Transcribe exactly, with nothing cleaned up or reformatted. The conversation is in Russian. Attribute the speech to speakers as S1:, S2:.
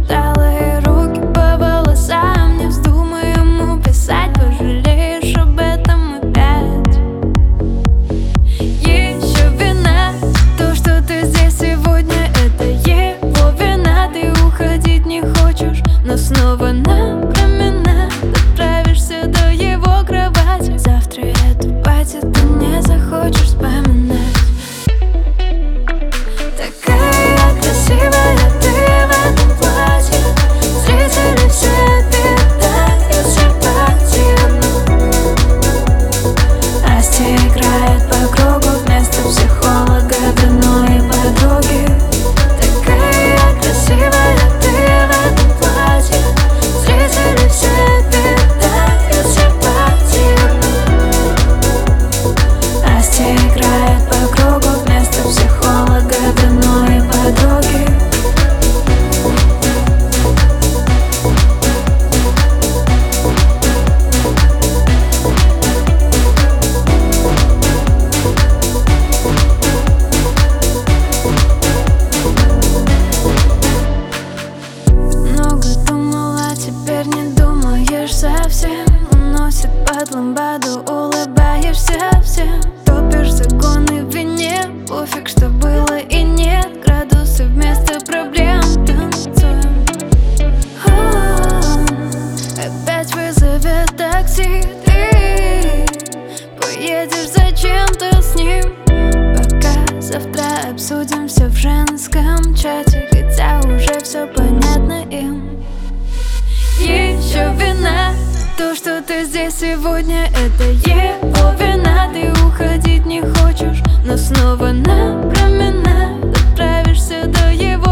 S1: усталые руки по волосам. Не вздумай ему писать, пожалеешь об этом опять. Еще вина, то, что ты здесь сегодня, это его вина. Ты уходить не хочешь, но снова на променад отправишься до его кровати. Завтра эту пати ты не захочешь вспоминать. Такая красивая ты в этом платье, зрители все питают симпатию. Асти играет по кругу вместо психолога, вино и подруги. Такая красивая ты в этом платье, зрители все питают симпатию. Асти играет по кругу вместо психолога, вино и подруги. Много думала, теперь не думаешь совсем. Уносит под ламбаду, улыбаешься всем. Топишь загоны в вине, пофиг, что было и нет. Градусы вместо проблем, танцуем. О, опять вызовет такси, ты поедешь зачем-то с ним. Пока завтра обсудим все в женском чате, хотя уже все понятно им. Еще вина, то, что ты здесь сегодня, это его вина. Ты уходить не хочешь, но снова на променад отправишься до его